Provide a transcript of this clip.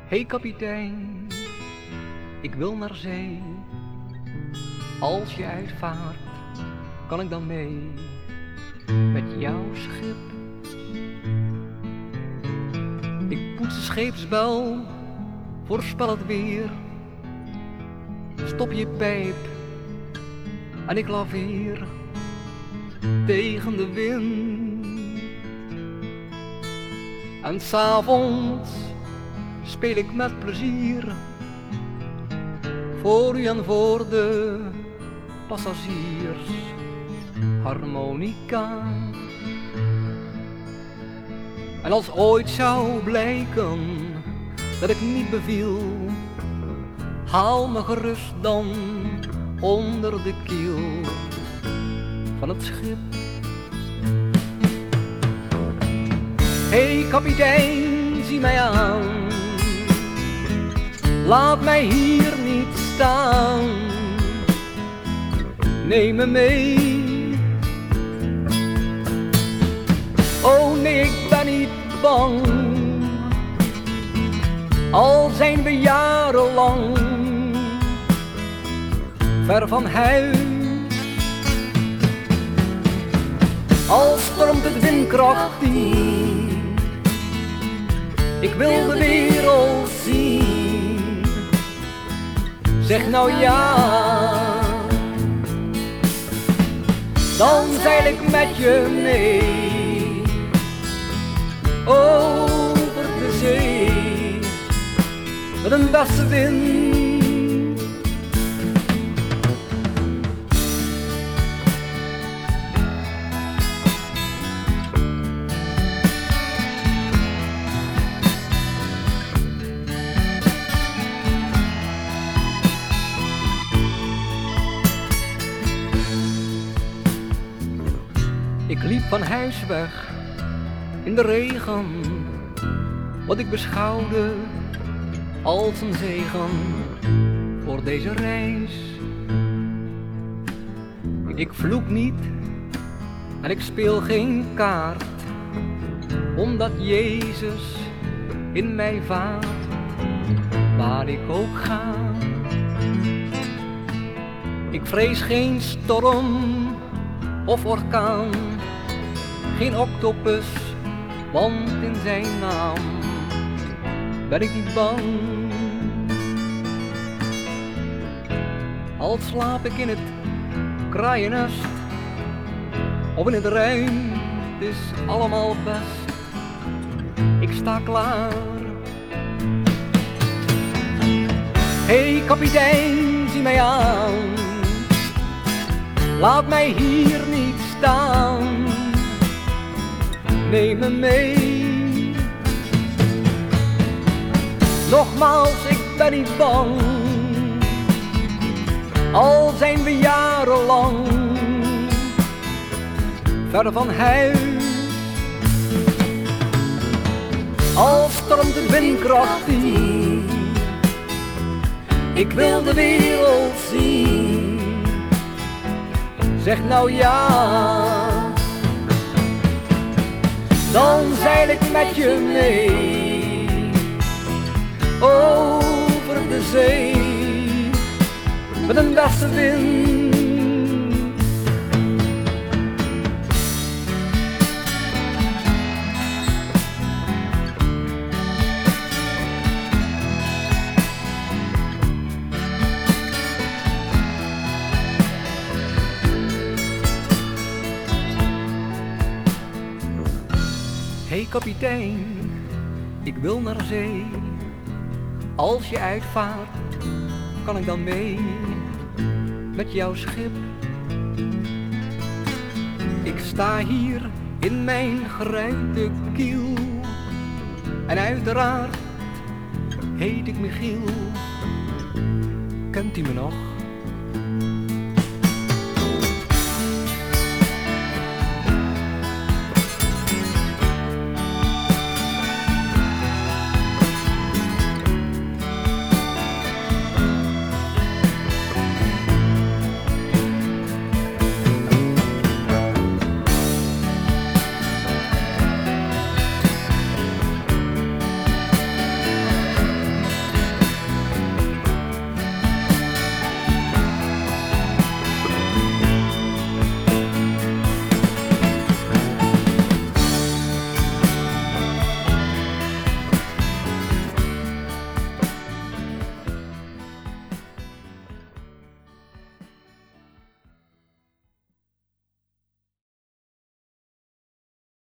Hey kapitein, ik wil naar zee. Als je uitvaart, kan ik dan mee met jouw schip? Ik poets de scheepsbel, voorspel het weer. Stop je pijp en ik laveer tegen de wind. En 's avonds speel ik met plezier voor u en voor de passagiers harmonica. En als ooit zou blijken dat ik niet beviel, haal me gerust dan onder de kiel van het schip. Hey kapitein, zie mij aan, laat mij hier niet staan, neem me mee. Oh nee, ik ben niet bang, al zijn we jarenlang ver van huis. Al stormt het windkracht 10, ik wil de wereld zien. Zeg nou ja, dan zeil ik met je mee over de zee met een westenwind. Ik liep van huis weg in de regen, wat ik beschouwde als een zegen voor deze reis. Ik vloek niet en ik speel geen kaart, omdat Jezus in mij vaart, waar ik ook ga. Ik vrees geen storm of orkaan, geen octopus, want in zijn naam ben ik niet bang. Al slaap ik in het kraaiennest of in het ruim, het is allemaal best. Ik sta klaar. Hey kapitein, zie mij aan, laat mij hier niet staan, neem me mee. Nogmaals, ik ben niet bang, al zijn we jarenlang ver van huis. Al stormt de windkracht 10, ik wil de wereld zien. Zeg nou ja, dan zeil ik met je mee over de zee met een westenwind. Hey kapitein, ik wil naar zee. Als je uitvaart, kan ik dan mee met jouw schip? Ik sta hier in mijn geruite kiel en uiteraard heet ik Michiel. Kent u me nog?